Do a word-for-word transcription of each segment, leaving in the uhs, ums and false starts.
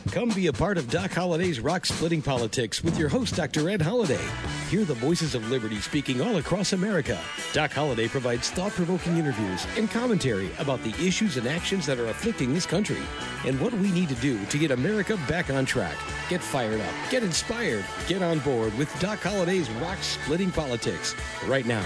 Come be a part of Doc Holliday's Rock Splitting Politics with your host, Doctor Ed Holliday. Hear the voices of liberty speaking all across America. Doc Holliday provides thought-provoking interviews and commentary about the issues and actions that are afflicting this country and what we need to do to get America back on track. Get fired up, get inspired, get on board with Doc Holliday's Rock Splitting Politics right now.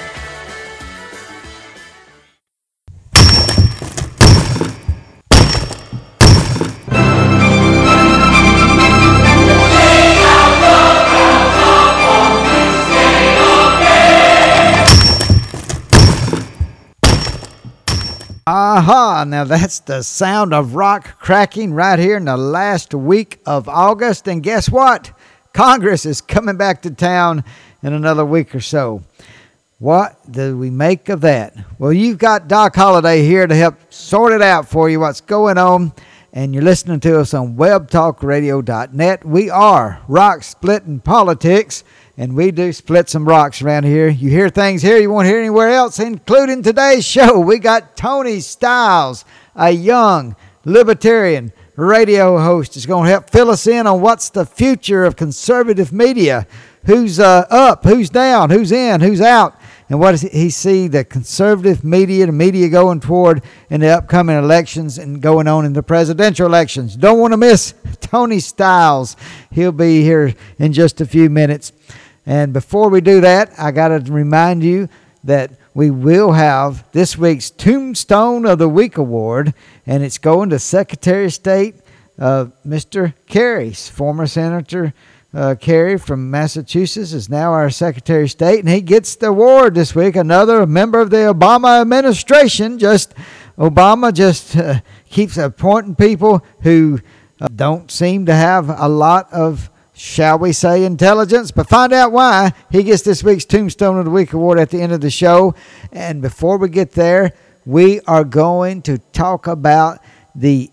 Aha, now that's the sound of rock cracking right here in the last week of August. And guess what? Congress is coming back to town in another week or so. What do we make of that? Well, you've got Doc Holliday here to help sort it out for you, what's going on. And you're listening to us on web talk radio dot net. We are Rock Splitting Politics, and we do split some rocks around here. You hear things here you won't hear anywhere else, including today's show. We got Tony Stiles, a young libertarian radio host, is going to help fill us in on what's the future of conservative media. Who's uh, up, who's down, who's in, who's out, and what does he see the conservative media, the media going toward in the upcoming elections and going on in the presidential elections. Don't want to miss Tony Stiles. He'll be here in just a few minutes. And before we do that, I got to remind you that we will have this week's Tombstone of the Week award, and it's going to Secretary of State uh, Mister Kerry, former Senator uh, Kerry from Massachusetts is now our Secretary of State, and he gets the award this week. Another member of the Obama administration. Just Obama just uh, keeps appointing people who uh, don't seem to have a lot of, shall we say, intelligence. But find out why. He gets this week's Tombstone of the Week award at the end of the show. And before we get there, we are going to talk about the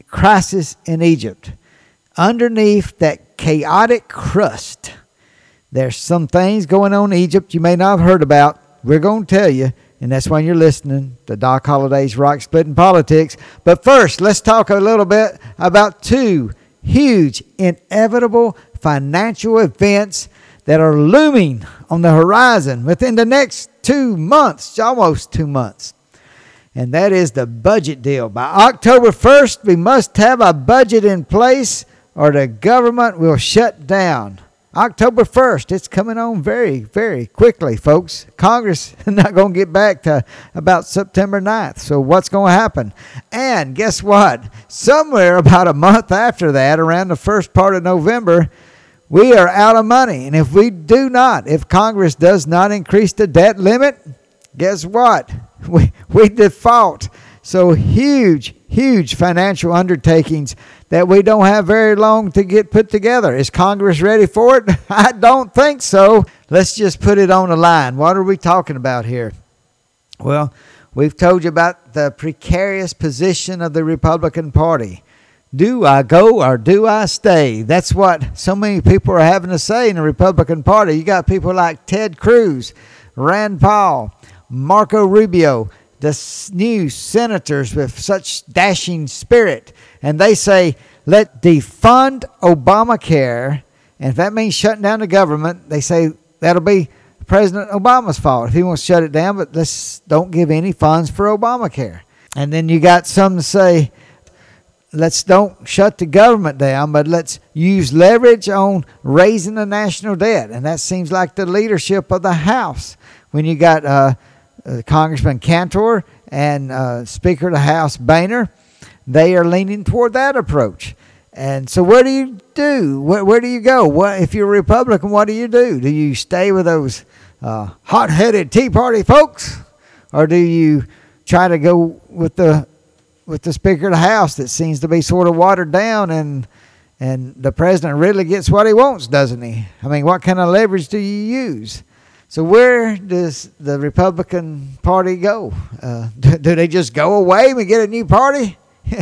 crisis in Egypt. Underneath that chaotic crust, there's some things going on in Egypt you may not have heard about. We're going to tell you, and that's why you're listening to Doc Holliday's Rock Splitting Politics. But first, let's talk a little bit about two huge, inevitable financial events that are looming on the horizon within the next two months, almost two months. And that is the budget deal. By October first, we must have a budget in place or the government will shut down. October first, it's coming on very, very quickly, folks. Congress is not going to get back to about September ninth. So what's going to happen? And guess what? Somewhere about a month after that, around the first part of November, we are out of money. And if we do not, if Congress does not increase the debt limit, guess what? We, we default. So huge, huge financial undertakings that we don't have very long to get put together. Is Congress ready for it? I don't think so. Let's just put it on the line. What are we talking about here? Well, we've told you about the precarious position of the Republican Party. Do I go or do I stay? That's what so many people are having to say in the Republican Party. You got people like Ted Cruz, Rand Paul, Marco Rubio, the new senators with such dashing spirit. And they say, let defund Obamacare. And if that means shutting down the government, they say that'll be President Obama's fault if he wants to shut it down. But let's don't give any funds for Obamacare. And then you got some to say, let's don't shut the government down, but let's use leverage on raising the national debt. And that seems like the leadership of the House. When you got uh, uh, Congressman Cantor and uh, Speaker of the House Boehner, they are leaning toward that approach. And so what do you do? Where, where do you go? What, if you're a Republican, what do you do? Do you stay with those uh, hot-headed Tea Party folks? Or do you try to go with the with the Speaker of the House that seems to be sort of watered down, and and the president really gets what he wants, doesn't he? I mean, what kind of leverage do you use? So where does the Republican Party go? Uh, do, do they just go away and get a new party?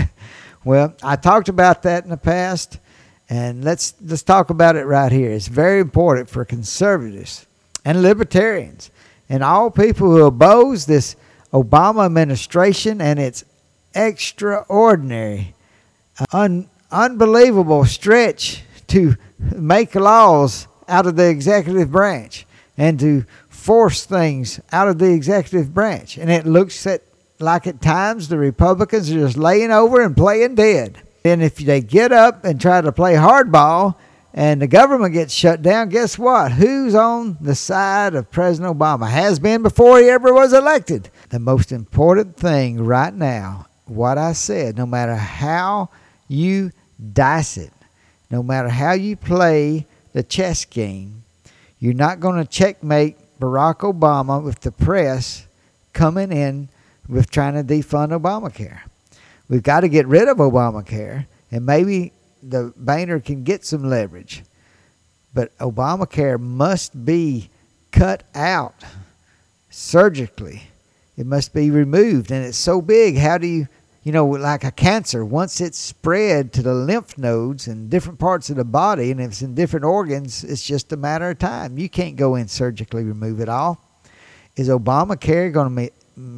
Well, I talked about that in the past, and let's let's talk about it right here. It's very important for conservatives and libertarians and all people who oppose this Obama administration and its extraordinary, uh, un, unbelievable stretch to make laws out of the executive branch and to force things out of the executive branch. And it looks at, like at times the Republicans are just laying over and playing dead. And if they get up and try to play hardball and the government gets shut down, guess what? Who's on the side of President Obama? Has been before he ever was elected. The most important thing right now, what I said, no matter how you dice it, no matter how you play the chess game, you're not going to checkmate Barack Obama with the press coming in with trying to defund Obamacare. We've got to get rid of Obamacare, and maybe the Boehner can get some leverage. But Obamacare must be cut out surgically. It must be removed, and it's so big. How do you, you know, like a cancer, once it's spread to the lymph nodes in different parts of the body, and if it's in different organs, it's just a matter of time. You can't go in surgically remove it all. Is Obamacare going to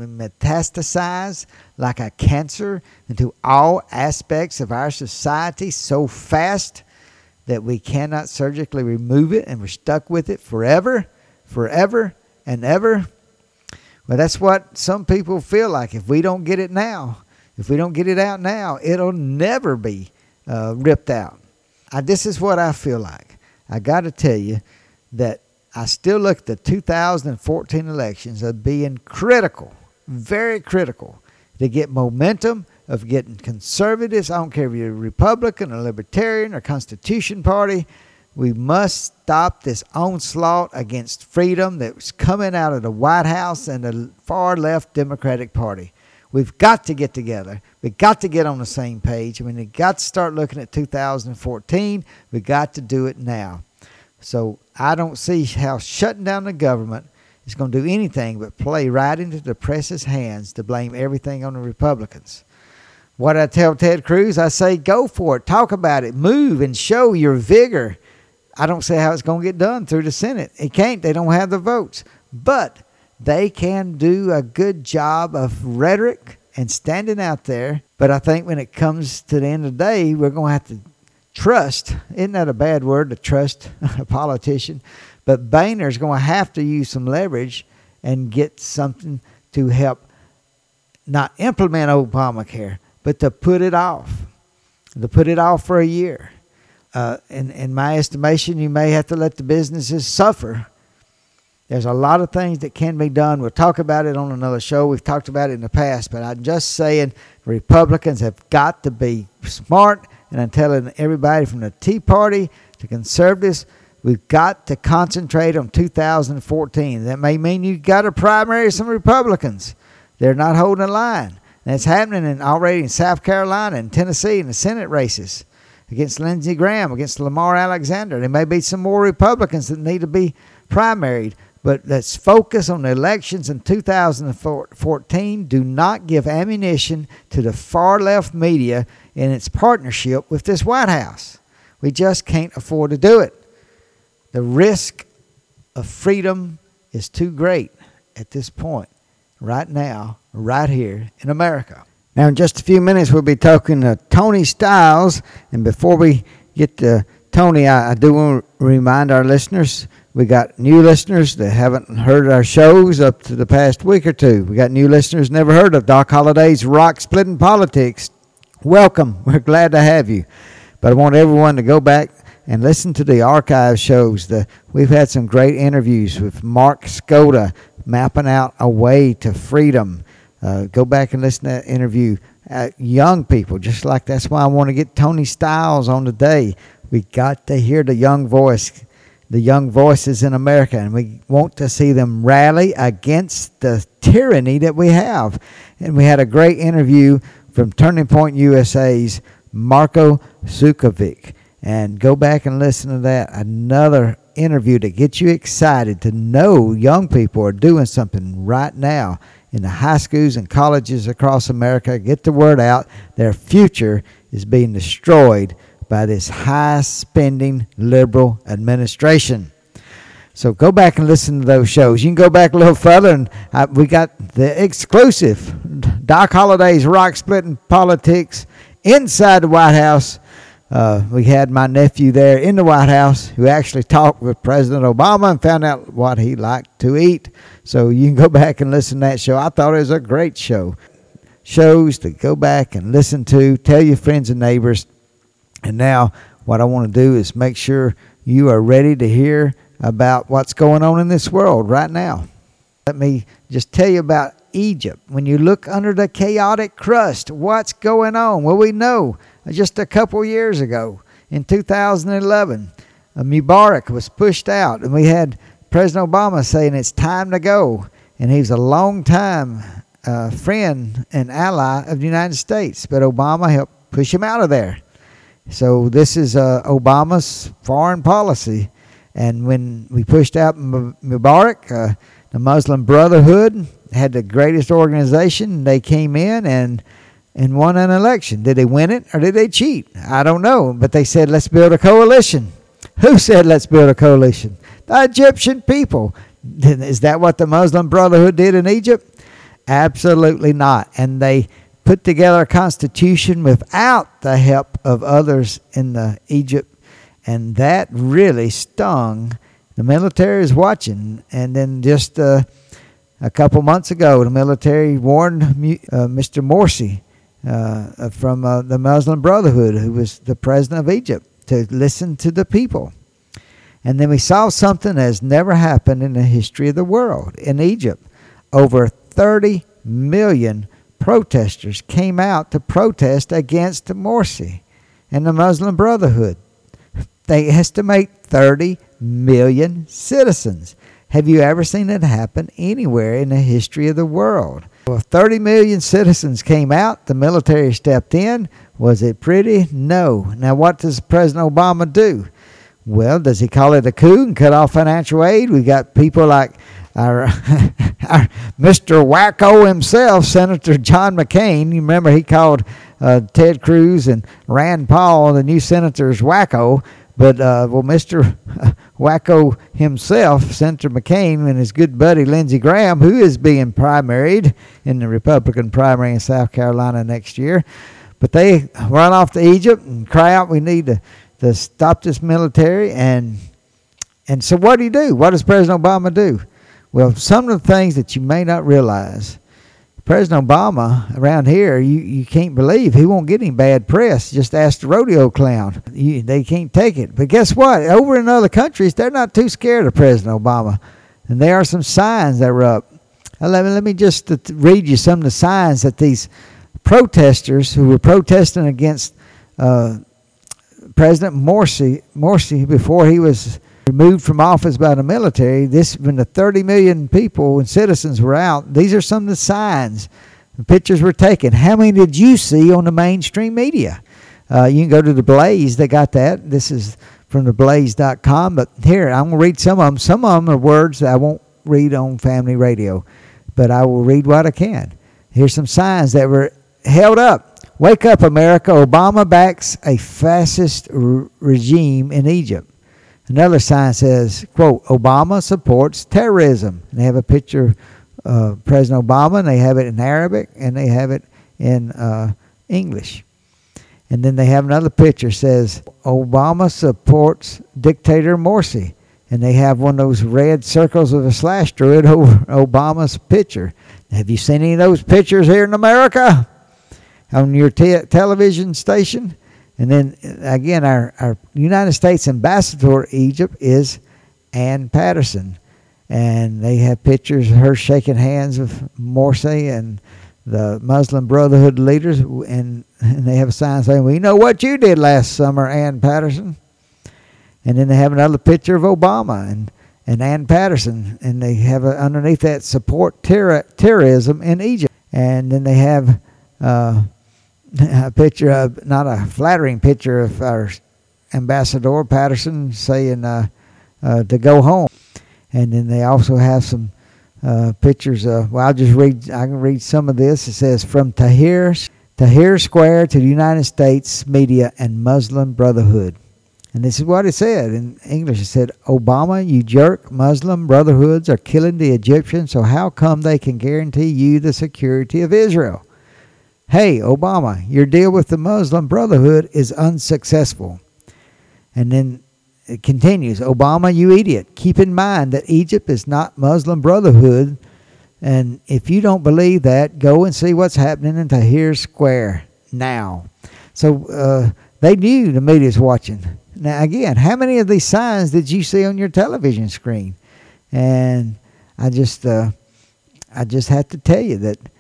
metastasize like a cancer into all aspects of our society so fast that we cannot surgically remove it and we're stuck with it forever, forever and ever? Well, that's what some people feel like. If we don't get it now, if we don't get it out now, it'll never be uh, ripped out. I, this is what I feel like. I got to tell you that I still look at the two thousand fourteen elections as being critical, very critical, to get momentum of getting conservatives. I don't care if you're a Republican or Libertarian or Constitution Party. We must stop this onslaught against freedom that was coming out of the White House and the far left Democratic Party. We've got to get together. We've got to get on the same page. I mean, we've got to start looking at two thousand fourteen. We've got to do it now. So I don't see how shutting down the government is going to do anything but play right into the press's hands to blame everything on the Republicans. What I tell Ted Cruz, I say go for it. Talk about it. Move and show your vigor. I don't see how it's going to get done through the Senate. It can't. They don't have the votes. But they can do a good job of rhetoric and standing out there. But I think when it comes to the end of the day, we're going to have to trust. Isn't that a bad word, to trust a politician? But Boehner's going to have to use some leverage and get something to help not implement Obamacare, but to put it off. To put it off for a year. Uh, in, in my estimation, you may have to let the businesses suffer. There's a lot of things that can be done. We'll talk about it on another show. We've talked about it in the past, but I'm just saying Republicans have got to be smart. And I'm telling everybody from the Tea Party to conservatives, we've got to concentrate on two thousand fourteen. That may mean you've got to primary some Republicans. They're not holding a line. And it's happening in, already in South Carolina and Tennessee in the Senate races against Lindsey Graham, against Lamar Alexander. There may be some more Republicans that need to be primaried. But let's focus on the elections in two thousand fourteen. Do not give ammunition to the far left media in its partnership with this White House. We just can't afford to do it. The risk of freedom is too great at this point, right now, right here in America. Now, in just a few minutes, we'll be talking to Tony Stiles. And before we get to Tony, I, I do want to remind our listeners, we got new listeners that haven't heard our shows up to the past week or two. We got new listeners never heard of Doc Holliday's Rock Splitting Politics. Welcome. We're glad to have you. But I want everyone to go back and listen to the archive shows. The, we've had some great interviews with Mark Skoda, mapping out a way to freedom. Uh, go back and listen to that interview. Uh, young people, just like that's why I want to get Tony Stiles on today. We got to hear the young voice, the young voices in America, and we want to see them rally against the tyranny that we have. And we had a great interview from Turning Point U S A's Marko Sukovic. And go back and listen to that. Another interview to get you excited to know young people are doing something right now in the high schools and colleges across America. Get the word out. Their future is being destroyed by this high-spending liberal administration. So go back and listen to those shows. You can go back a little further, and I, we got the exclusive Doc Holliday's Rock Splitting Politics inside the White House Uh, we had my nephew there in the White House who actually talked with President Obama and found out what he liked to eat. So you can go back and listen to that show. I thought it was a great show. Shows to go back and listen to, tell your friends and neighbors. And now what I want to do is make sure you are ready to hear about what's going on in this world right now. Let me just tell you about Egypt. When you look under the chaotic crust, what's going on? Well, we know just a couple years ago, in two thousand eleven, uh, Mubarak was pushed out, and we had President Obama saying it's time to go. And he was a long time uh, friend and ally of the United States, but Obama helped push him out of there. So this is uh, Obama's foreign policy. And when we pushed out Mubarak, uh, the Muslim Brotherhood had the greatest organization. They came in and and won an election. Did they win it or did they cheat? I don't know. But they said, let's build a coalition. Who said let's build a coalition? The Egyptian people. Is that what the Muslim Brotherhood did in Egypt? Absolutely not. And they put together a constitution without the help of others in the Egypt. And that really stung. The military is watching. And then just uh, a couple months ago, the military warned uh, Mister Morsi, Uh, from uh, the Muslim Brotherhood, who was the president of Egypt, to listen to the people. And then we saw something that has never happened in the history of the world. In Egypt, over thirty million protesters came out to protest against Morsi and the Muslim Brotherhood. They estimate thirty million citizens. Have you ever seen it happen anywhere in the history of the world? Well, thirty million citizens came out. The military stepped in. Was it pretty? No. Now, what does President Obama do? Well, does he call it a coup and cut off financial aid? We got people like our, our Mister Wacko himself, Senator John McCain. You remember he called uh, Ted Cruz and Rand Paul, the new senators, wacko. But, uh, well, Mister Wacko himself, Senator McCain, and his good buddy Lindsey Graham, who is being primaried in the Republican primary in South Carolina next year. But they run off to Egypt and cry out, we need to, to stop this military. And and so what do you do? What does President Obama do? Well, some of the things that you may not realize, President Obama around here, you, you can't believe he won't get any bad press. Just ask the rodeo clown. You, they can't take it. But guess what? Over in other countries, they're not too scared of President Obama. And there are some signs that were up. Uh, let me, let me just uh, read you some of the signs that these protesters who were protesting against uh, President Morsi, Morsi before he was removed from office by the military, this when the thirty million people and citizens were out, these are some of the signs. The pictures were taken. How many did you see on the mainstream media? Uh, you can go to the Blaze. They got that. This is from the blaze dot com. But here, I'm going to read some of them. Some of them are words that I won't read on family radio, but I will read what I can. Here's some signs that were held up. Wake up, America. Obama backs a fascist r- regime in Egypt. Another sign says, quote, Obama supports terrorism. And they have a picture of uh, President Obama, and they have it in Arabic, and they have it in uh, English. And then they have another picture says, Obama supports dictator Morsi. And they have one of those red circles with a slash through it over Obama's picture. Have you seen any of those pictures here in America on your te- television station? And then, again, our, our United States ambassador to Egypt is Ann Patterson. And they have pictures of her shaking hands with Morsi and the Muslim Brotherhood leaders. And, and they have a sign saying, we know what you did last summer, Ann Patterson. And then they have another picture of Obama and, and Ann Patterson. And they have a, underneath that, support terror, terrorism in Egypt. And then they have Uh, a picture of, not a flattering picture of our ambassador Patterson saying uh, uh, to go home. And then they also have some uh, pictures of, well, I'll just read, I can read some of this. It says, from Tahrir, Tahrir Square to the United States media and Muslim Brotherhood. And this is what it said in English. It said, Obama, you jerk, Muslim Brotherhoods are killing the Egyptians, so how come they can guarantee you the security of Israel? hey, Obama, your deal with the Muslim Brotherhood is unsuccessful. And then it continues, Obama, you idiot, keep in mind that Egypt is not Muslim Brotherhood. And if you don't believe that, go and see what's happening in Tahrir Square now. So uh, they knew the media's watching. Now, again, how many of these signs did you see on your television screen? And I just, uh, I just have to tell you that,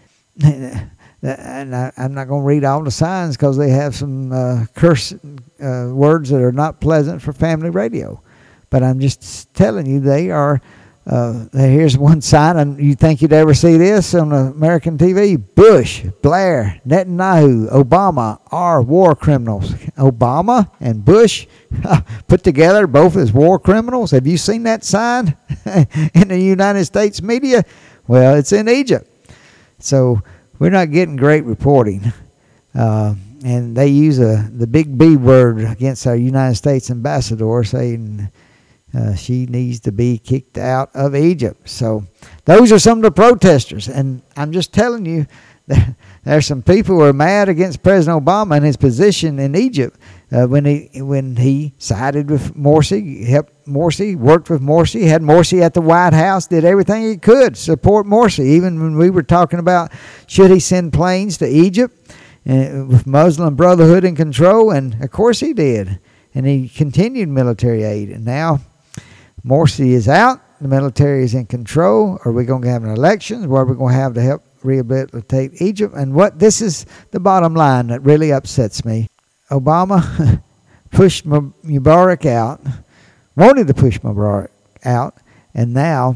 and I, I'm not going to read all the signs because they have some uh, curse uh, words that are not pleasant for family radio. But I'm just telling you, they are. Uh, here's one sign, and you think you'd ever see this on American T V? Bush, Blair, Netanyahu, Obama are war criminals. Obama and Bush put together both as war criminals. Have you seen that sign in the United States media? Well, it's in Egypt. So we're not getting great reporting. Uh, and they use a, the big B word against our United States ambassador, saying Uh, she needs to be kicked out of Egypt. So those are some of the protesters. And I'm just telling you, that there's some people who are mad against President Obama and his position in Egypt uh, when he when he sided with Morsi, helped Morsi, worked with Morsi, had Morsi at the White House, did everything he could to support Morsi. Even when we were talking about should he send planes to Egypt uh, with Muslim Brotherhood in control, and of course he did. And he continued military aid. And now Morsi is out. The military is in control. Are we going to have an election? What are we going to have to help rehabilitate Egypt? And what this is the bottom line that really upsets me. Obama pushed Mubarak out, wanted to push Mubarak out, and now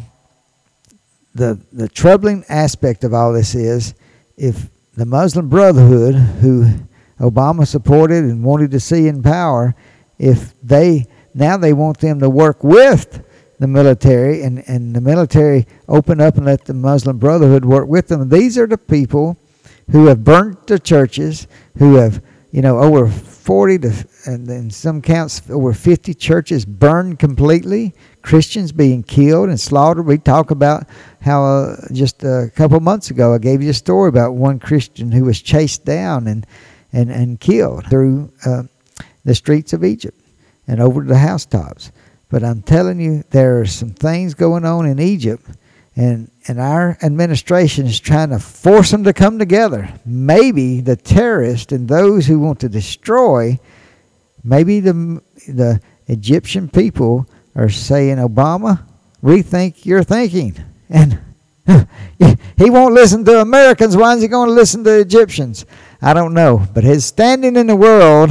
the the troubling aspect of all this is if the Muslim Brotherhood, who Obama supported and wanted to see in power, if they now they want them to work with the military, and, and the military open up and let the Muslim Brotherhood work with them. These are the people who have burnt the churches, who have, you know, over forty to, and in some counts, over fifty churches burned completely, Christians being killed and slaughtered. We talk about how uh, just a couple months ago I gave you a story about one Christian who was chased down and, and, and killed through uh, the streets of Egypt and over to the housetops. But I'm telling you, there are some things going on in Egypt, and, and our administration is trying to force them to come together. Maybe the terrorists and those who want to destroy, maybe the, the Egyptian people are saying, Obama, rethink your thinking. And he won't listen to Americans. Why is he going to listen to Egyptians? I don't know. But his standing in the world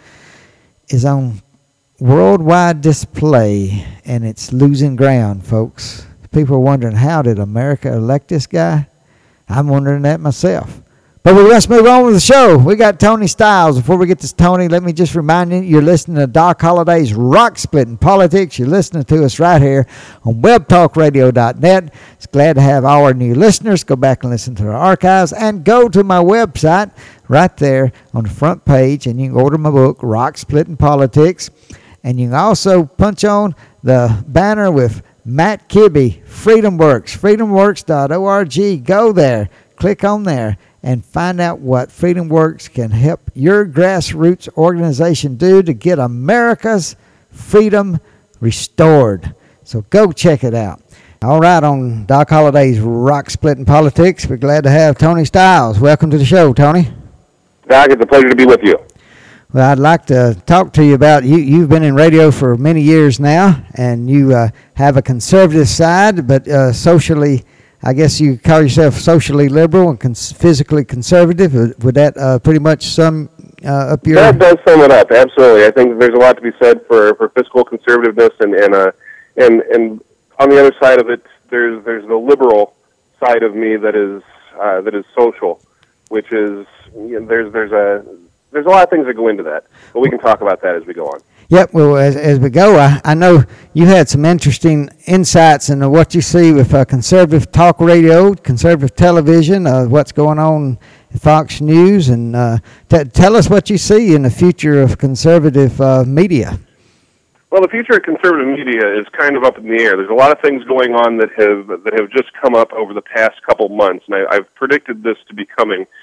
is on worldwide display, and it's losing ground, folks. People are wondering, how did America elect this guy? I'm wondering that myself. But we must move on with the show. We got Tony Styles. Before we get to Tony, let me just remind you, you're listening to Doc Holliday's Rock Splitting Politics. You're listening to us right here on web talk radio dot net. It's glad to have all our new listeners. Go back and listen to our archives, and go to my website right there on the front page, and you can order my book, Rock Splitting Politics. And you can also punch on the banner with Matt Kibbe, Freedom Works, freedom works dot org. Go there, click on there, and find out what Freedom Works can help your grassroots organization do to get America's freedom restored. So go check it out. All right, on Doc Holliday's Rock Splitting Politics, we're glad to have Tony Styles. Welcome to the show, Tony. Doc, it's a pleasure to be with you. Well, I'd like to talk to you about, you, you've been in radio for many years now, and you uh, have a conservative side, but uh, socially, I guess you call yourself socially liberal and cons- physically conservative. Would, would that uh, pretty much sum uh, up your... That does sum it up, absolutely. I think there's a lot to be said for, for fiscal conservativeness, and and, uh, and and on the other side of it, there's there's the liberal side of me that is uh, that is social, which is, you know, there's there's a... There's a lot of things that go into that, but we can talk about that as we go on. Yep, well, as, as we go, I, I know you had some interesting insights into what you see with uh, conservative talk radio, conservative television, uh, what's going on at Fox News, and uh, t- tell us what you see in the future of conservative uh, media. Well, the future of conservative media is kind of up in the air. There's a lot of things going on that have that have just come up over the past couple months, and I, I've predicted this to be coming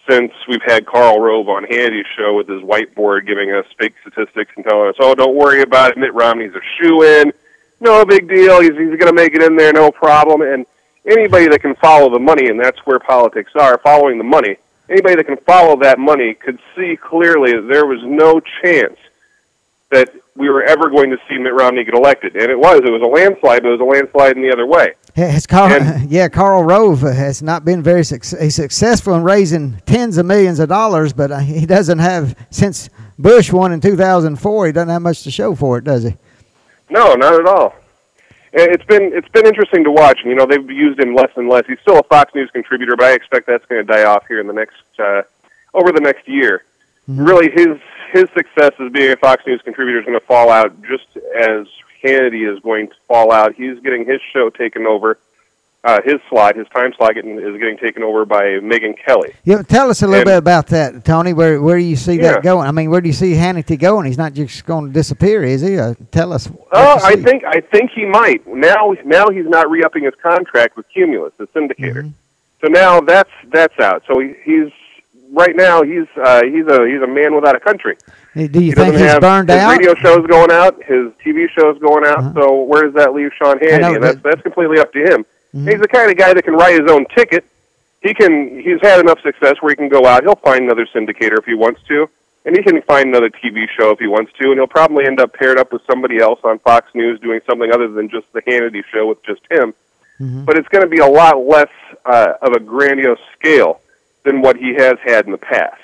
since we've had Karl Rove on Hannity's show with his whiteboard giving us fake statistics and telling us, oh, don't worry about it, Mitt Romney's a shoo-in, no big deal, he's, he's going to make it in there, no problem. And anybody that can follow the money, and that's where politics are, following the money, anybody that can follow that money could see clearly that there was no chance that we were ever going to see Mitt Romney get elected. And it was. It was a landslide, but it was a landslide in the other way. Has Karl, and, yeah, Karl Rove has not been very suc- he's successful in raising tens of millions of dollars, but uh, he doesn't have, since Bush won in two thousand four, he doesn't have much to show for it, does he? No, not at all. It's been it's been interesting to watch. And, you know, they've used him less and less. He's still a Fox News contributor, but I expect that's going to die off here in the next uh, over the next year. Mm-hmm. Really, his his success as being a Fox News contributor is going to fall out just as Hannity is going to fall out. He's getting his show taken over. Uh, his slot, his time slot, getting, is getting taken over by Megyn Kelly. Yeah, tell us a little and, bit about that, Tony. Where where do you see yeah. that going? I mean, where do you see Hannity going? He's not just going to disappear, is he? Uh, tell us. Oh, I think I think he might. Now now he's not re-upping his contract with Cumulus, the syndicator. Mm-hmm. So now that's that's out. So he, he's right now he's uh, he's a he's a man without a country. Do you he think he's have, burned his out? His radio show's going out. His T V show's going out. Uh-huh. So where does that leave Sean Hannity? Know, and that's that's completely up to him. Mm-hmm. He's the kind of guy that can write his own ticket. He can. He's had enough success where he can go out. He'll find another syndicator if he wants to, and he can find another T V show if he wants to, and he'll probably end up paired up with somebody else on Fox News doing something other than just the Hannity show with just him. Mm-hmm. But it's going to be a lot less uh, of a grandiose scale than what he has had in the past.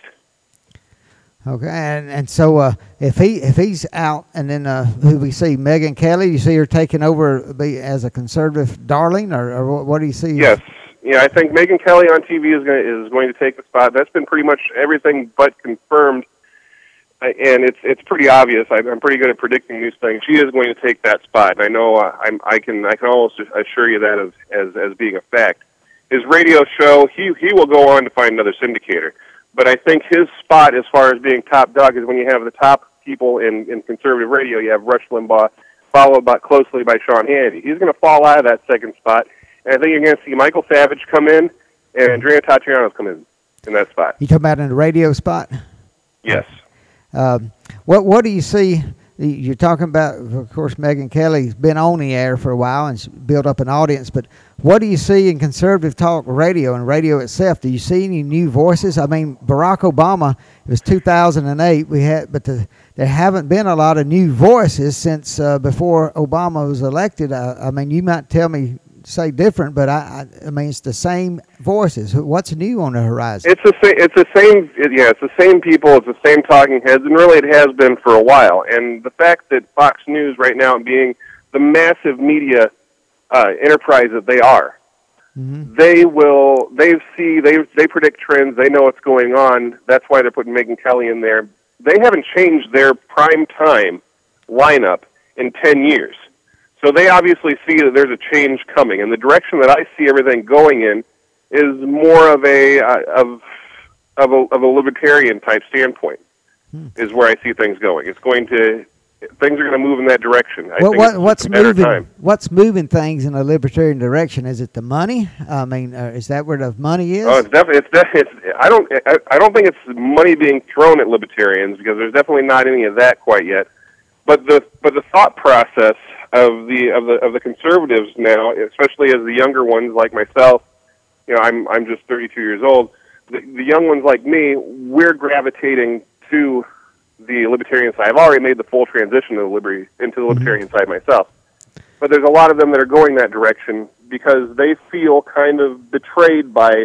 Okay, and and so uh, if he if he's out, and then uh, who we see, Megyn Kelly, you see her taking over be as a conservative darling, or, or what, what do you see? Yes, yeah, I think Megyn Kelly on T V is going to, is going to take the spot. That's been pretty much everything but confirmed, uh, and it's it's pretty obvious. I, I'm pretty good at predicting these things. She is going to take that spot, and I know uh, I'm I can I can almost assure you that as as as being a fact. His radio show, he he will go on to find another syndicator. But I think his spot, as far as being top dog, is when you have the top people in, in conservative radio. You have Rush Limbaugh, followed by, closely by Sean Hannity. He's going to fall out of that second spot, and I think you're going to see Michael Savage come in and Andrea Tatianos come in in that spot. You talking about in the radio spot? Yes. Um, what What do you see? You're talking about, of course, Megyn Kelly's been on the air for a while and built up an audience, but what do you see in conservative talk radio and radio itself? Do you see any new voices? I mean, Barack Obama, it was two thousand eight, we had, but the, there haven't been a lot of new voices since uh, before Obama was elected. Uh, I mean, you might tell me, say different, but I, I, I mean, it's the same voices. What's new on the horizon? It's the same. It's the same. Yeah, it's the same people. It's the same talking heads, and really, it has been for a while. And the fact that Fox News right now, being the massive media uh, enterprise that they are, mm-hmm. they will. They see. They they predict trends. They know what's going on. That's why they're putting Megyn Kelly in there. They haven't changed their prime time lineup in ten years. So they obviously see that there's a change coming, and the direction that I see everything going in is more of a uh, of of a, of a libertarian type standpoint. Hmm. Is where I see things going. It's going to things are going to move in that direction. I well, think what, it's what's a better moving? time. What's moving things in a libertarian direction? Is it the money? I mean, uh, is that where the money is? Oh, it's definitely. It's, def- it's I don't. I, I don't think it's money being thrown at libertarians, because there's definitely not any of that quite yet. But the but the thought process of the of the of the conservatives now, especially as the younger ones like myself, you know, I'm I'm just thirty-two years old. The, the young ones like me, we're gravitating to the libertarian side. I've already made the full transition to the liberty into the libertarian mm-hmm. side myself. But there's a lot of them that are going that direction because they feel kind of betrayed by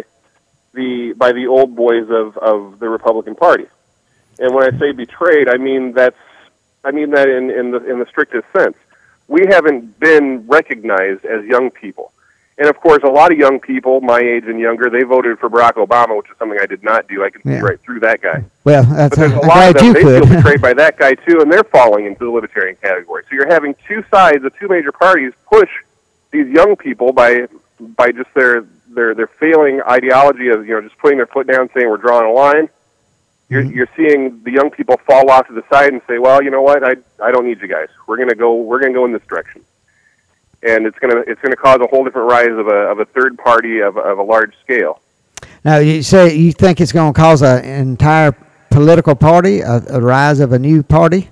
the by the old boys of, of the Republican Party. And when I say betrayed, I mean that's I mean that in, in the in the strictest sense. We haven't been recognized as young people. And, of course, a lot of young people, my age and younger, they voted for Barack Obama, which is something I did not do. I can see yeah. right through that guy. Well, that's but there's a, a lot of them, you they could. feel betrayed by that guy, too, and they're falling into the libertarian category. So you're having two sides, the two major parties, push these young people by by just their, their, their failing ideology of, you know, just putting their foot down, saying we're drawing a line. You're, mm-hmm. you're seeing the young people fall off to the side and say, well, you know what, I I don't need you guys. We're going to go We're going to go in this direction. And it's going to it's going to cause a whole different rise of a of a third party of of a large scale. Now, you say you think it's going to cause an entire political party, a, a rise of a new party?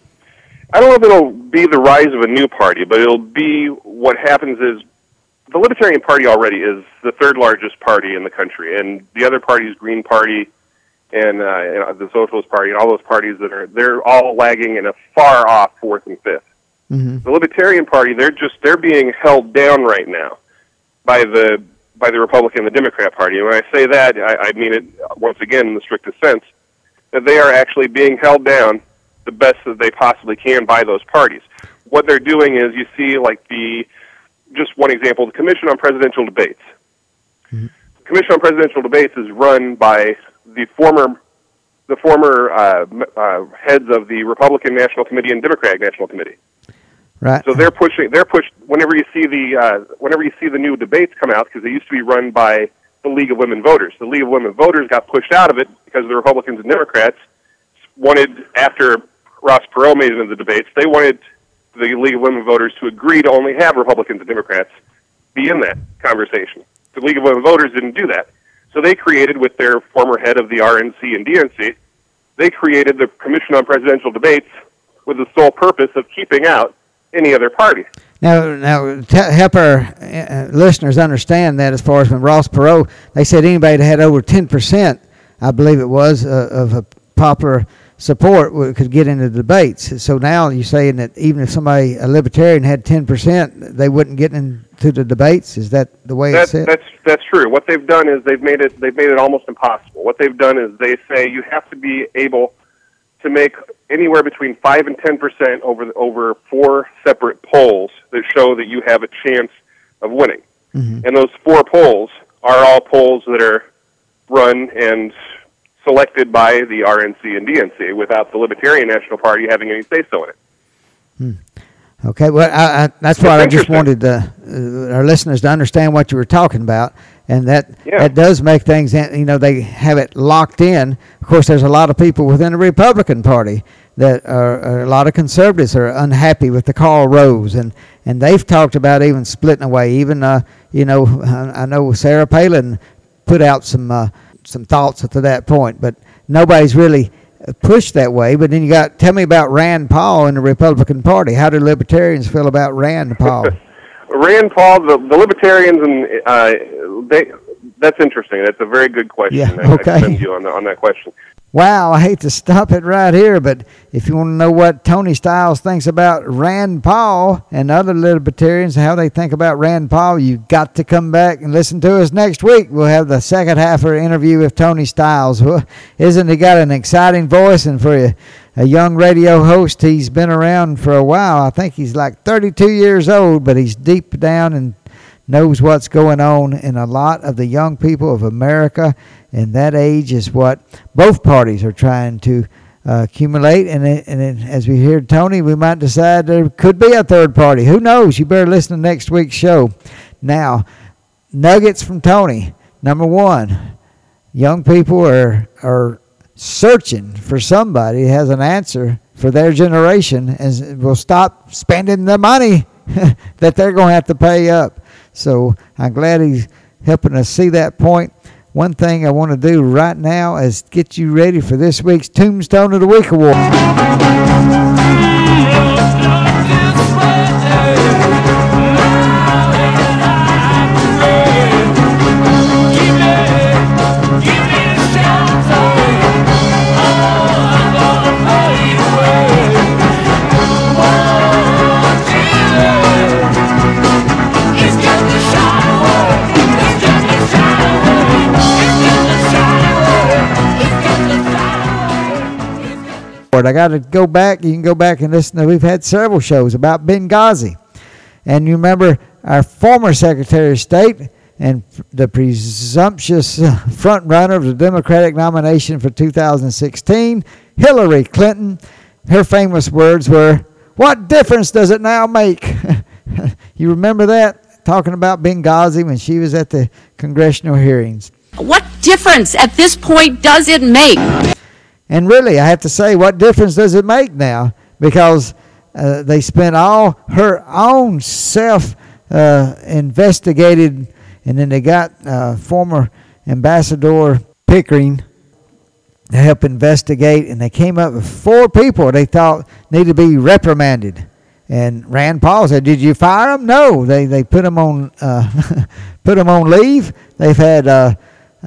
I don't know if it'll be the rise of a new party, but it'll be what happens is the Libertarian Party already is the third largest party in the country, and the other parties, Green Party and, uh, and the Socialist Party, and all those parties that are they're all lagging in a far off fourth and fifth. Mm-hmm. The Libertarian Party, they're just they're being held down right now by the by the Republican and the Democrat Party. And when I say that, I, I mean it once again in the strictest sense, that they are actually being held down the best that they possibly can by those parties. What they're doing is, you see, like the, just one example, the Commission on Presidential Debates. Mm-hmm. The Commission on Presidential Debates is run by the former, the former uh, uh, heads of the Republican National Committee and Democratic National Committee. Right. So they're pushing. They're pushed. Whenever you see the, uh, whenever you see the new debates come out, because they used to be run by the League of Women Voters. The League of Women Voters got pushed out of it because the Republicans and Democrats wanted, after Ross Perot made it into the debates, they wanted the League of Women Voters to agree to only have Republicans and Democrats be in that conversation. The League of Women Voters didn't do that. So they created, with their former head of the R N C and D N C, they created the Commission on Presidential Debates with the sole purpose of keeping out any other party. Now, now t- help our uh, listeners understand that as far as when Ross Perot, they said anybody that had over ten percent, I believe it was, uh, of a popular support could get into the debates. So now you're saying that even if somebody, a libertarian, had ten percent, they wouldn't get into the debates? Is that the way that's, it's said? That's, that's true. What they've done is they've made it, they've made it almost impossible. What they've done is they say you have to be able to make anywhere between five and ten percent over over four separate polls that show that you have a chance of winning. Mm-hmm. And those four polls are all polls that are run and selected by the R N C and D N C without the Libertarian National Party having any say-so in it. Hmm. Okay, well, I, I, that's why I just wanted uh, uh, our listeners to understand what you were talking about, and that yeah. that does make things, you know, they have it locked in. Of course, there's a lot of people within the Republican Party that are, are a lot of conservatives are unhappy with the Karl Rove, and, and they've talked about even splitting away. Even, uh, you know, I, I know Sarah Palin put out some uh, some thoughts to that point, but nobody's really pushed that way. But then you got, tell me about Rand Paul in the Republican Party. How do libertarians feel about Rand Paul? Rand Paul, the, the libertarians, and uh, they, that's interesting. That's a very good question. Yeah, okay. I, I commend you on, the, on that question. Wow, I hate to stop it right here, but if you want to know what Tony Stiles thinks about Rand Paul and other libertarians, how they think about Rand Paul, you've got to come back and listen to us next week. We'll have the second half of our interview with Tony Stiles. Well, isn't he got an exciting voice? And for a, a young radio host, he's been around for a while. I think he's like thirty-two years old, but he's deep down and knows what's going on in a lot of the young people of America. And that age is what both parties are trying to uh, accumulate. And, it, and it, as we hear Tony, we might decide there could be a third party. Who knows? You better listen to next week's show. Now, nuggets from Tony. Number one, young people are are searching for somebody who has an answer for their generation and will stop spending the money that they're going to have to pay up. So I'm glad he's helping us see that point. One thing I want to do right now is get you ready for this week's Tombstone of the Week Award. I got to go back. You can go back and listen to, we've had several shows about Benghazi. And you remember our former Secretary of State and the presumptuous front runner of the Democratic nomination for two thousand sixteen, Hillary Clinton. Her famous words were, "What difference does it now make?" You remember that? Talking about Benghazi when she was at the congressional hearings. What difference at this point does it make? And really, I have to say, what difference does it make now? Because uh, they spent all her own self-investigated, uh, and then they got uh, former Ambassador Pickering to help investigate, and they came up with four people they thought needed to be reprimanded. And Rand Paul said, "Did you fire them?" No, they they put them on uh, put them on leave. They've had uh,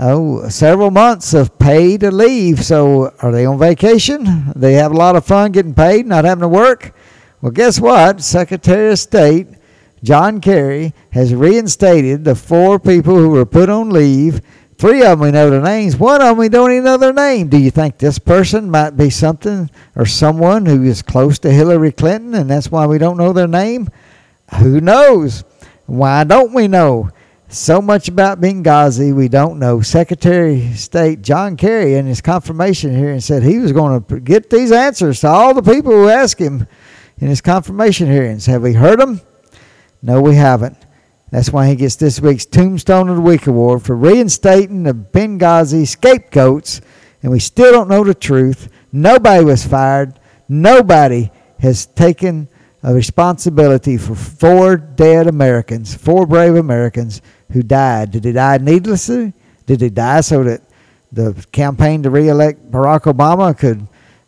oh several months of paid leave. So are they on vacation? They have a lot of fun getting paid, not having to work. Well, guess what? Secretary of State John Kerry has reinstated the four people who were put on leave. Three of them we know their names. One of them we don't even know their name. Do you think this person might be something or someone who is close to Hillary Clinton, and that's why we don't know their name? Who knows? Why don't we know? So much about Benghazi we don't know. Secretary of State John Kerry in his confirmation hearing said he was going to get these answers to all the people who asked him in his confirmation hearings. Have we heard them? No, we haven't. That's why he gets this week's Tombstone of the Week award for reinstating the Benghazi scapegoats, and we still don't know the truth. Nobody was fired. Nobody has taken a responsibility for four dead Americans, four brave Americans who died. Did they die needlessly? Did they die so that the campaign to re-elect Barack Obama could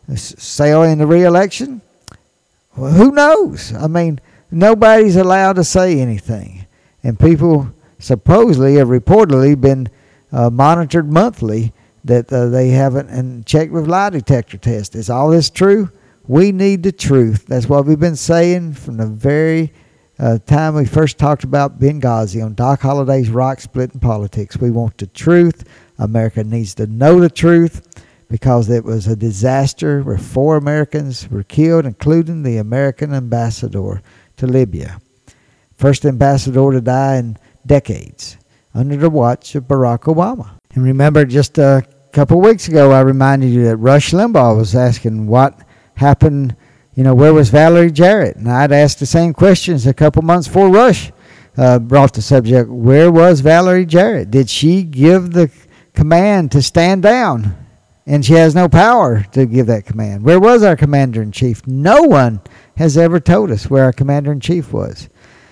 sail in the re-election? Well, who knows? I mean, nobody's allowed to say anything. And people supposedly have reportedly been uh, monitored monthly that uh, they haven't and checked with lie detector tests. Is all this true? We need the truth. That's what we've been saying from the very uh, time we first talked about Benghazi on Doc Holliday's Rock Splitting Politics. We want the truth. America needs to know the truth because it was a disaster where four Americans were killed, including the American ambassador to Libya. First ambassador to die in decades under the watch of Barack Obama. And remember, just a couple of weeks ago, I reminded you that Rush Limbaugh was asking what happened, you know, where was Valerie Jarrett? And I'd asked the same questions a couple months before Rush uh, brought the subject. Where was Valerie Jarrett? Did she give the command to stand down? And she has no power to give that command. Where was our commander-in-chief? No one has ever told us where our commander-in-chief was.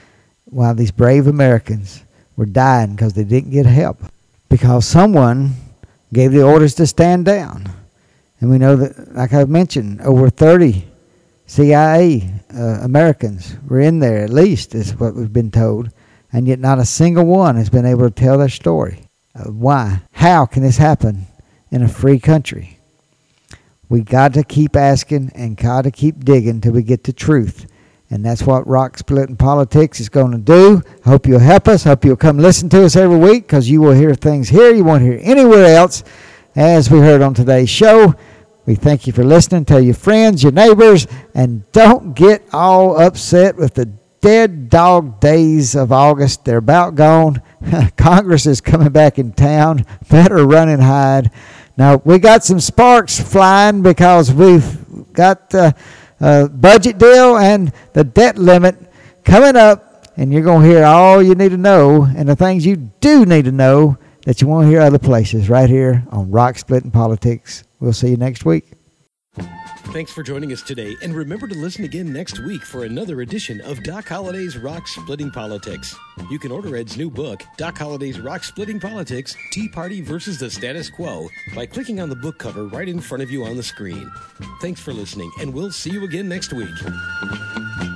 While these brave Americans were dying because they didn't get help, because someone gave the orders to stand down. And we know that, like I mentioned, over thirty C I A uh, Americans were in there, at least, is what we've been told, and yet not a single one has been able to tell their story. Uh, why? How can this happen in a free country? We got to keep asking and got to keep digging till we get the truth. And that's what Rock Splitting Politics is going to do. I hope you'll help us. I hope you'll come listen to us every week because you will hear things here you won't hear anywhere else. As we heard on today's show, we thank you for listening. Tell your friends, your neighbors, and don't get all upset with the dead dog days of August. They're about gone. Congress is coming back in town. Better run and hide. Now, we got some sparks flying because we've got... Uh, Uh, budget deal and the debt limit coming up, and you're going to hear all you need to know and the things you do need to know that you won't hear other places right here on Rock Splitting Politics. We'll see you next week. Thanks for joining us today, and remember to listen again next week for another edition of Doc Holliday's Rock Splitting Politics. You can order Ed's new book, Doc Holliday's Rock Splitting Politics, Tea Party versus the Status Quo, by clicking on the book cover right in front of you on the screen. Thanks for listening, and we'll see you again next week.